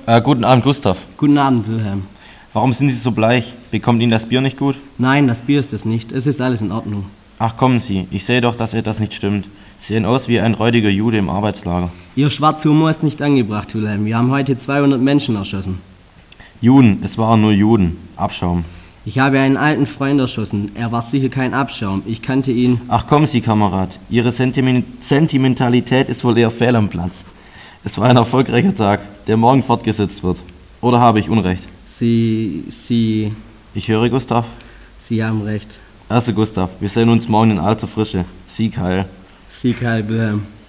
Guten Abend, Gustav. Guten Abend, Wilhelm. Warum sind Sie so bleich? Bekommt Ihnen das Bier nicht gut? Nein, das Bier ist es nicht. Es ist alles in Ordnung. Ach, kommen Sie. Ich sehe doch, dass etwas nicht stimmt. Sie sehen aus wie ein räudiger Jude im Arbeitslager. Ihr schwarzer Humor ist nicht angebracht, Wilhelm. Wir haben heute 200 Menschen erschossen. Juden, es waren nur Juden. Abschaum. Ich habe einen alten Freund erschossen. Er war sicher kein Abschaum. Ich kannte ihn. Ach, kommen Sie, Kamerad. Ihre Sentimentalität ist wohl eher fehl am Platz. Es war ein erfolgreicher Tag, der morgen fortgesetzt wird. Oder habe ich Unrecht? Sie Ich höre, Gustav. haben recht. Also, Gustav, wir sehen uns morgen in alter Frische. Sieg heil. Sieg heil, Wilhelm.